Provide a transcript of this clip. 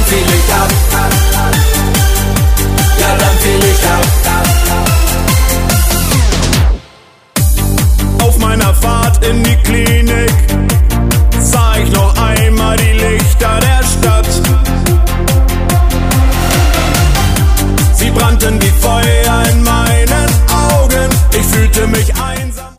fiel ich ab. Ja, dann fiel ich ab. Auf meiner Fahrt in die Klinik